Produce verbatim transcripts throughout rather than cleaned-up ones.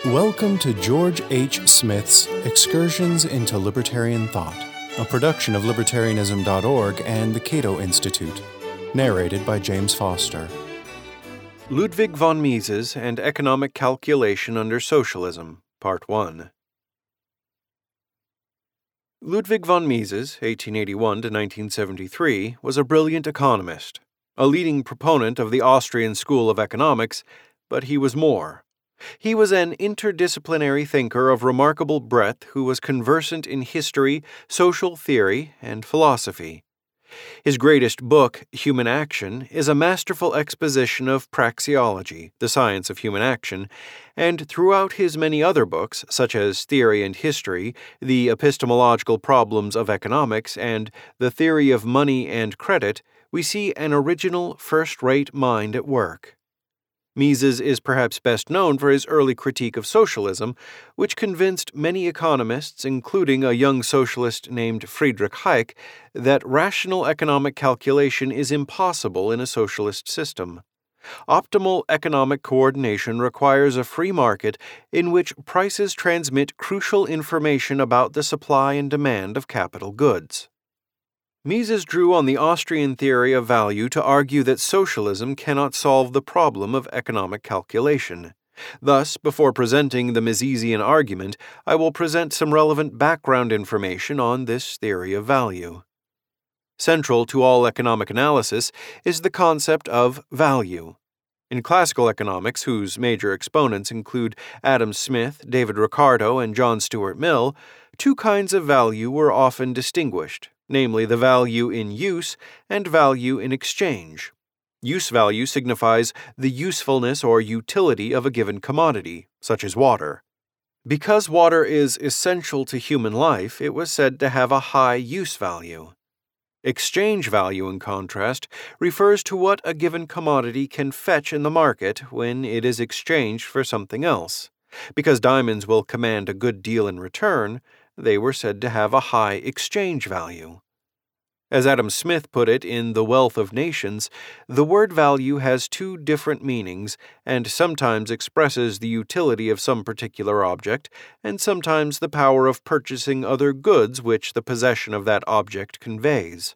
Welcome to George H. Smith's Excursions into Libertarian Thought, a production of libertarianism dot org and the Cato Institute, narrated by James Foster. Ludwig von Mises and Economic Calculation under Socialism, Part one. Ludwig von Mises, eighteen eighty-one to nineteen seventy-three, was a brilliant economist, a leading proponent of the Austrian School of Economics, but he was more. He was an interdisciplinary thinker of remarkable breadth who was conversant in history, social theory, and philosophy. His greatest book, Human Action, is a masterful exposition of praxeology, the science of human action, and throughout his many other books, such as Theory and History, The Epistemological Problems of Economics, and The Theory of Money and Credit, we see an original, first-rate mind at work. Mises is perhaps best known for his early critique of socialism, which convinced many economists, including a young socialist named Friedrich Hayek, that rational economic calculation is impossible in a socialist system. Optimal economic coordination requires a free market in which prices transmit crucial information about the supply and demand of capital goods. Mises drew on the Austrian theory of value to argue that socialism cannot solve the problem of economic calculation. Thus, before presenting the Misesian argument, I will present some relevant background information on this theory of value. Central to all economic analysis is the concept of value. In classical economics, whose major exponents include Adam Smith, David Ricardo, and John Stuart Mill, two kinds of value were often distinguished, namely the value in use and value in exchange. Use value signifies the usefulness or utility of a given commodity, such as water. Because water is essential to human life, it was said to have a high use value. Exchange value, in contrast, refers to what a given commodity can fetch in the market when it is exchanged for something else. Because diamonds will command a good deal in return, they were said to have a high exchange value. As Adam Smith put it in The Wealth of Nations, the word value has two different meanings and sometimes expresses the utility of some particular object and sometimes the power of purchasing other goods which the possession of that object conveys.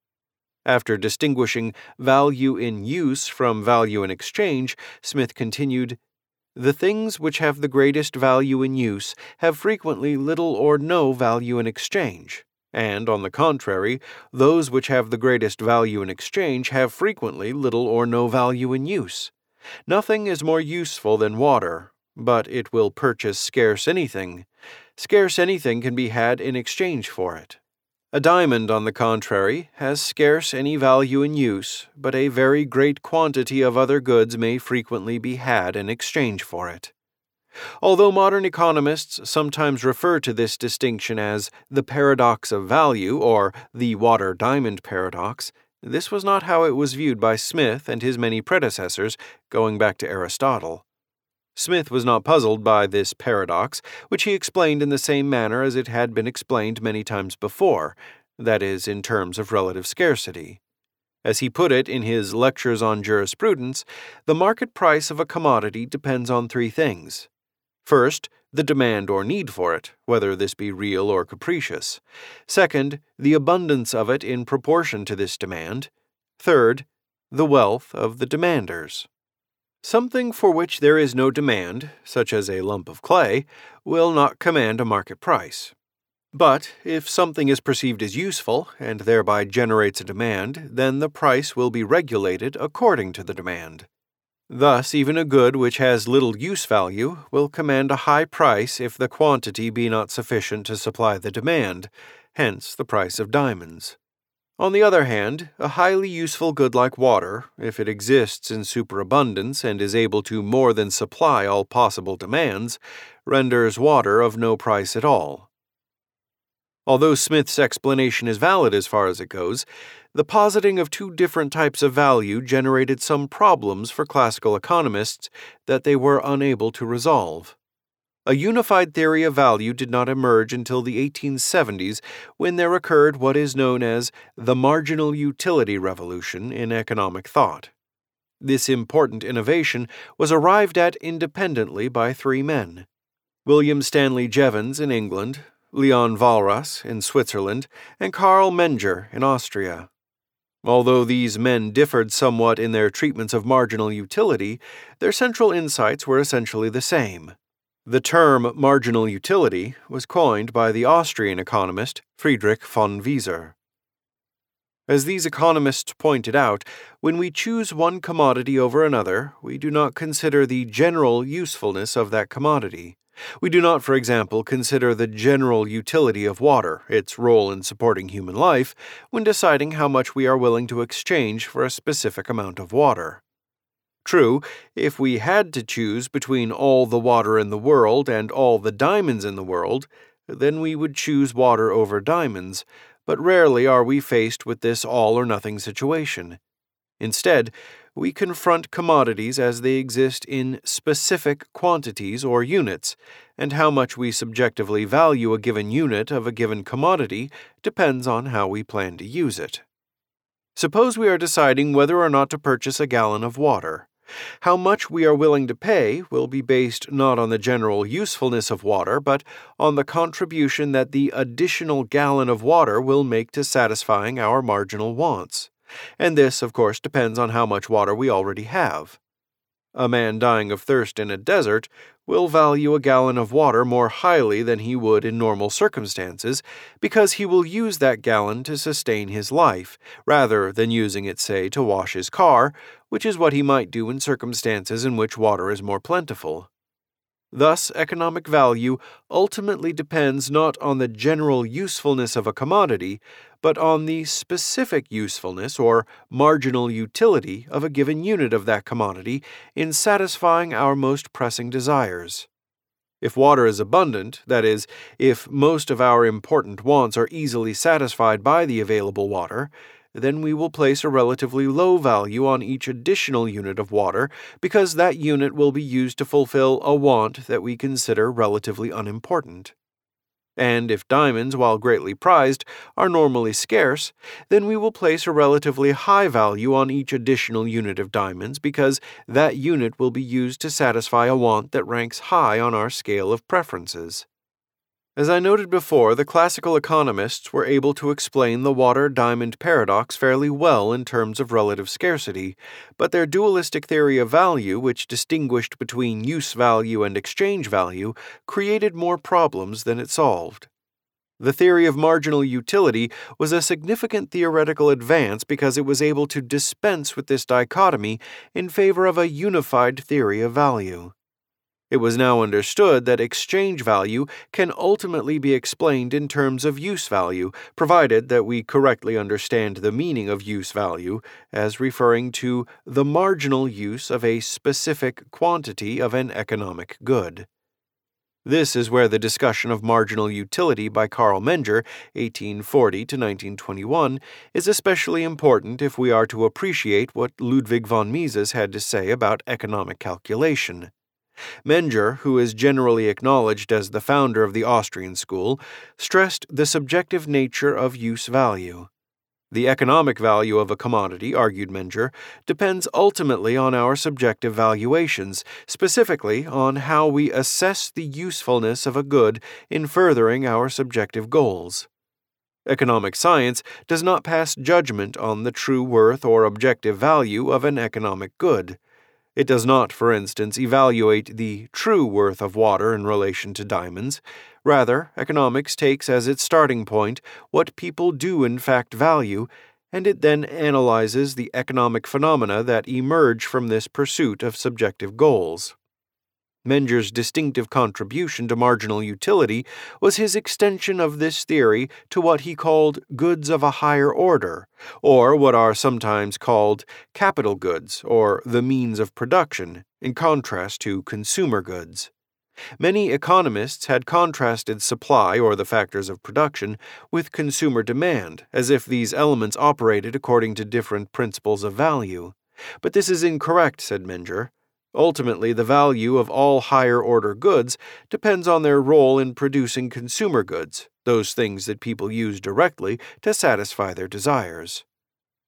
After distinguishing value in use from value in exchange, Smith continued, "The things which have the greatest value in use have frequently little or no value in exchange, and, on the contrary, those which have the greatest value in exchange have frequently little or no value in use. Nothing is more useful than water, but it will purchase scarce anything. Scarce anything can be had in exchange for it. A diamond, on the contrary, has scarce any value in use, but a very great quantity of other goods may frequently be had in exchange for it." Although modern economists sometimes refer to this distinction as the paradox of value or the water-diamond paradox, this was not how it was viewed by Smith and his many predecessors, going back to Aristotle. Smith was not puzzled by this paradox, which he explained in the same manner as it had been explained many times before, that is, in terms of relative scarcity. As he put it in his Lectures on Jurisprudence, the market price of a commodity depends on three things. First, the demand or need for it, whether this be real or capricious. Second, the abundance of it in proportion to this demand. Third, the wealth of the demanders. Something for which there is no demand, such as a lump of clay, will not command a market price. But if something is perceived as useful and thereby generates a demand, then the price will be regulated according to the demand. Thus, even a good which has little use value will command a high price if the quantity be not sufficient to supply the demand, hence the price of diamonds. On the other hand, a highly useful good like water, if it exists in superabundance and is able to more than supply all possible demands, renders water of no price at all. Although Smith's explanation is valid as far as it goes, the positing of two different types of value generated some problems for classical economists that they were unable to resolve. A unified theory of value did not emerge until the eighteen seventies, when there occurred what is known as the marginal utility revolution in economic thought. This important innovation was arrived at independently by three men: William Stanley Jevons in England, Leon Walras in Switzerland, and Karl Menger in Austria. Although these men differed somewhat in their treatments of marginal utility, their central insights were essentially the same. The term marginal utility was coined by the Austrian economist Friedrich von Wieser. As these economists pointed out, when we choose one commodity over another, we do not consider the general usefulness of that commodity. We do not, for example, consider the general utility of water, its role in supporting human life, when deciding how much we are willing to exchange for a specific amount of water. True, if we had to choose between all the water in the world and all the diamonds in the world, then we would choose water over diamonds, but rarely are we faced with this all-or-nothing situation. Instead, we confront commodities as they exist in specific quantities or units, and how much we subjectively value a given unit of a given commodity depends on how we plan to use it. Suppose we are deciding whether or not to purchase a gallon of water. How much we are willing to pay will be based not on the general usefulness of water, but on the contribution that the additional gallon of water will make to satisfying our marginal wants. And this, of course, depends on how much water we already have. A man dying of thirst in a desert will value a gallon of water more highly than he would in normal circumstances because he will use that gallon to sustain his life, rather than using it, say, to wash his car, which is what he might do in circumstances in which water is more plentiful. Thus, economic value ultimately depends not on the general usefulness of a commodity, but on the specific usefulness or marginal utility of a given unit of that commodity in satisfying our most pressing desires. If water is abundant, that is, if most of our important wants are easily satisfied by the available water, then we will place a relatively low value on each additional unit of water because that unit will be used to fulfill a want that we consider relatively unimportant. And if diamonds, while greatly prized, are normally scarce, then we will place a relatively high value on each additional unit of diamonds because that unit will be used to satisfy a want that ranks high on our scale of preferences. As I noted before, the classical economists were able to explain the water-diamond paradox fairly well in terms of relative scarcity, but their dualistic theory of value, which distinguished between use value and exchange value, created more problems than it solved. The theory of marginal utility was a significant theoretical advance because it was able to dispense with this dichotomy in favor of a unified theory of value. It was now understood that exchange value can ultimately be explained in terms of use value, provided that we correctly understand the meaning of use value as referring to the marginal use of a specific quantity of an economic good. This is where the discussion of marginal utility by Karl Menger, eighteen forty to nineteen twenty-one, is especially important if we are to appreciate what Ludwig von Mises had to say about economic calculation. Menger, who is generally acknowledged as the founder of the Austrian school, stressed the subjective nature of use value. The economic value of a commodity, argued Menger, depends ultimately on our subjective valuations, specifically on how we assess the usefulness of a good in furthering our subjective goals. Economic science does not pass judgment on the true worth or objective value of an economic good. It does not, for instance, evaluate the true worth of water in relation to diamonds. Rather, economics takes as its starting point what people do in fact value, and it then analyzes the economic phenomena that emerge from this pursuit of subjective goals. Menger's distinctive contribution to marginal utility was his extension of this theory to what he called goods of a higher order, or what are sometimes called capital goods, or the means of production, in contrast to consumer goods. Many economists had contrasted supply, or the factors of production, with consumer demand, as if these elements operated according to different principles of value. But this is incorrect, said Menger. Ultimately, the value of all higher-order goods depends on their role in producing consumer goods, those things that people use directly to satisfy their desires.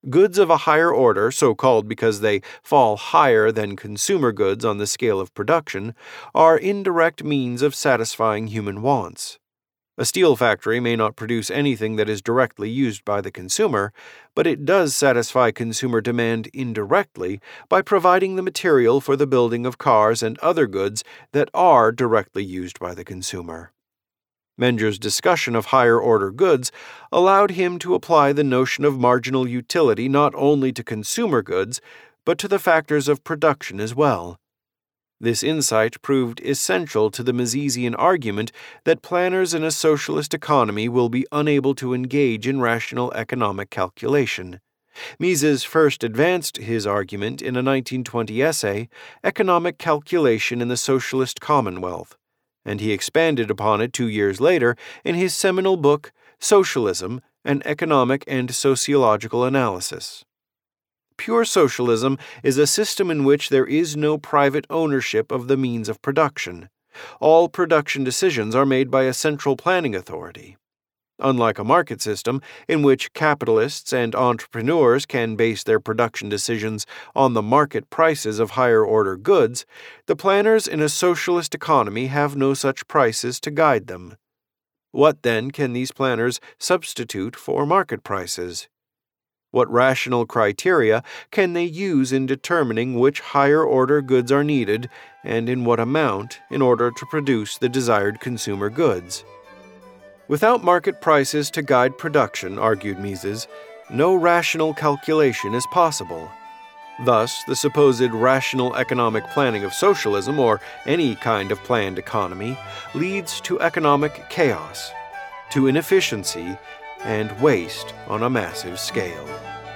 Goods of a higher order, so called because they fall higher than consumer goods on the scale of production, are indirect means of satisfying human wants. A steel factory may not produce anything that is directly used by the consumer, but it does satisfy consumer demand indirectly by providing the material for the building of cars and other goods that are directly used by the consumer. Menger's discussion of higher-order goods allowed him to apply the notion of marginal utility not only to consumer goods, but to the factors of production as well. This insight proved essential to the Misesian argument that planners in a socialist economy will be unable to engage in rational economic calculation. Mises first advanced his argument in a nineteen twenty essay, Economic Calculation in the Socialist Commonwealth, and he expanded upon it two years later in his seminal book, Socialism, An Economic and Sociological Analysis. Pure socialism is a system in which there is no private ownership of the means of production. All production decisions are made by a central planning authority. Unlike a market system, in which capitalists and entrepreneurs can base their production decisions on the market prices of higher-order goods, the planners in a socialist economy have no such prices to guide them. What, then, can these planners substitute for market prices? What rational criteria can they use in determining which higher-order goods are needed and in what amount in order to produce the desired consumer goods? Without market prices to guide production, argued Mises, no rational calculation is possible. Thus, the supposed rational economic planning of socialism, or any kind of planned economy, leads to economic chaos, to inefficiency, and waste on a massive scale.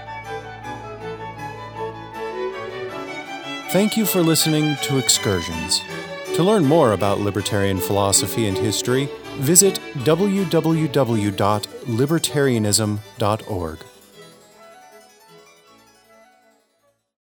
Thank you for listening to Excursions. To learn more about libertarian philosophy and history, visit w w w dot libertarianism dot org.